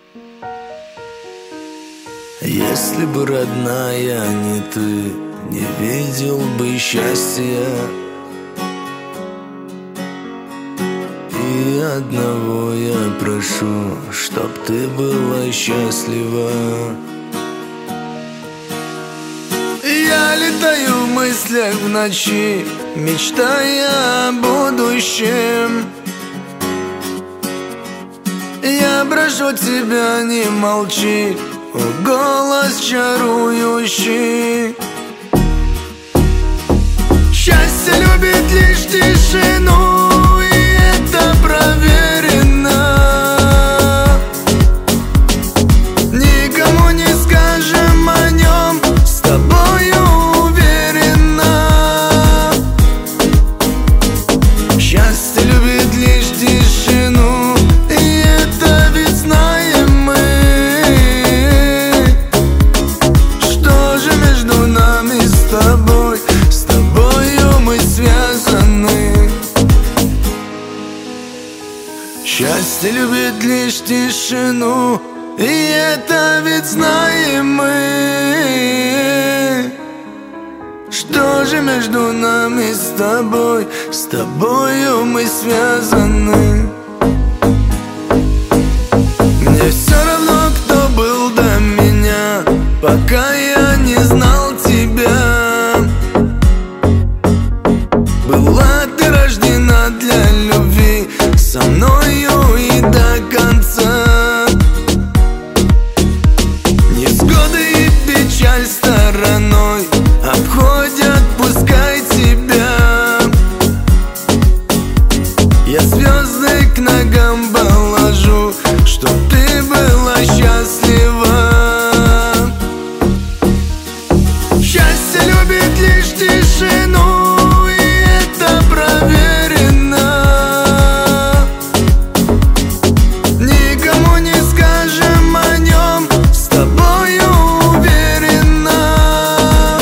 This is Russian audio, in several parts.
Если бы, родная, не ты, не видел бы счастья. И одного я прошу, чтоб ты была счастлива. Я летаю в мыслях в ночи, мечтая о будущем. Я прошу тебя, не молчи, о, голос чарующий. Счастье любит лишь тишину, и это проверено. Никому не скажем о нем, с тобою уверенно. Счастье любит лишь тишину, и это ведь знаем мы. Что же между нами с тобой? С тобою мы связаны. Счастье любит лишь тишину, и это ведь знаем мы. Что же между нами с тобой? С тобою мы связаны. Мне все равно, кто был до меня, пока я не знал тебя. Была ты рождена для любви, со мною и до конца. Невзгоды и печаль стороной обходят, пускай тебя. Я звезды к ногам положу, чтоб ты была счастлива. Счастье любит лишь тишину, и это проверено. Никому не скажем о нем, с тобою уверенно.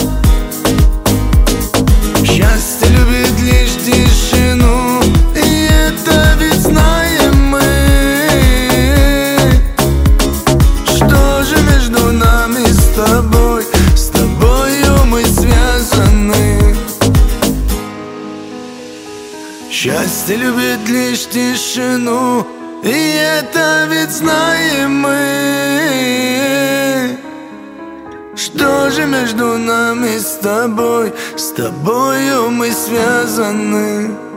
Счастье любит лишь тишину, и это ведь знаем мы. Что же между нами с тобой? С тобою мы связаны. Счастье любит лишь тишину, и это ведь знаем мы. Что же между нами с тобой? С тобою мы связаны.